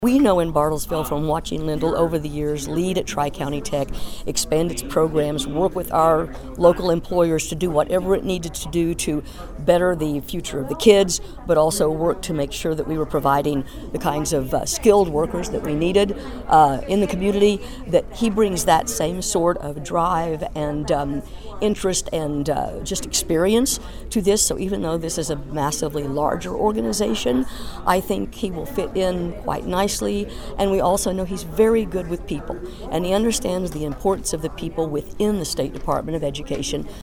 We know in Bartlesville from watching Lyndall over the years lead at Tri-County Tech, expand its programs, work with our local employers to do whatever it needed to do to better the future of the kids, but also work to make sure that we were providing the kinds of skilled workers that we needed in the community, that he brings that same sort of drive and interest and just experience to this. So even though this is a massively larger organization, I think he will fit in quite nicely. And we also know he's very good with people, and he understands the importance of the people within the State Department of Education.